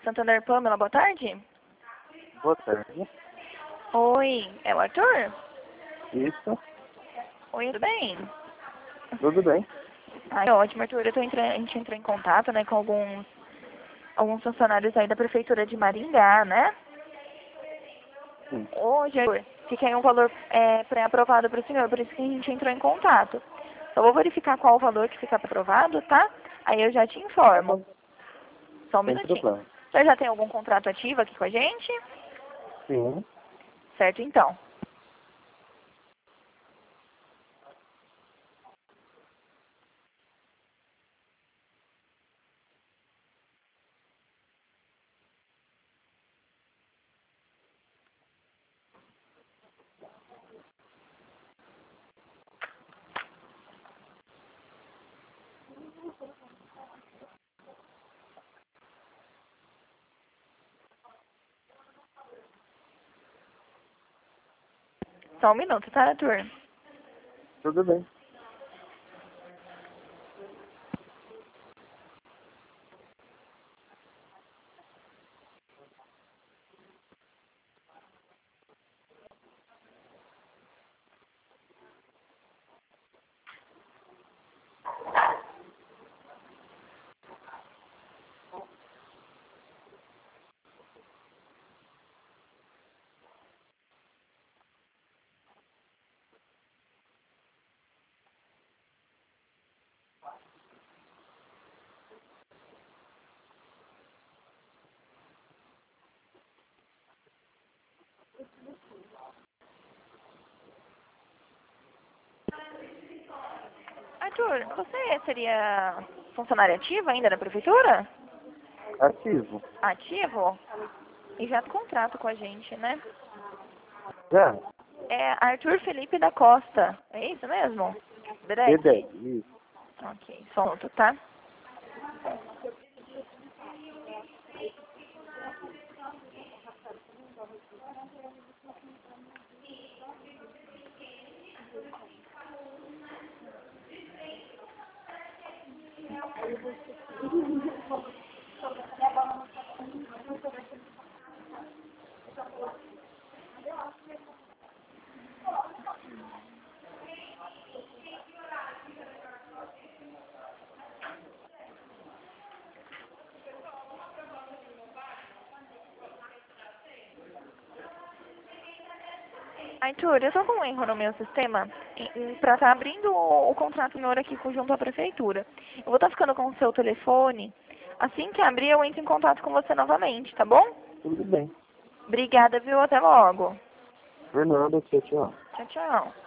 Santander Pamela, boa tarde. Boa tarde. Oi, é o Arthur? Isso, Oi, tudo bem? tudo bem. Ai, ótimo, Arthur. A gente entrou em contato, né, com alguns funcionários aí da Prefeitura de Maringá, né? Sim. Hoje, Arthur, fica aí um valor pré-aprovado para o senhor, por isso que a gente entrou em contato. Só vou verificar qual o valor que fica aprovado, tá? Aí eu já te informo. Só um Sem minutinho. problema. Você já tem algum contrato ativo aqui com a gente? Sim. Certo, então. Só um minuto, tá, Arthur? Tudo bem. Arthur, você seria funcionário ativo ainda da Prefeitura? Ativo. Ativo? E já contrato com a gente, né? Já? É Arthur Felipe da Costa. É isso mesmo? D10. Breck? Isso. Ok, só um minuto, tá? Arthur, eu tô com um erro no meu sistema pra estar abrindo o contrato senhor aqui junto à Prefeitura. Eu vou estar ficando com o seu telefone. Assim que abrir, eu entro em contato com você novamente, tá bom? Tudo bem. Obrigada, viu? Até logo. Fernando, tchau, tchau. Tchau, tchau.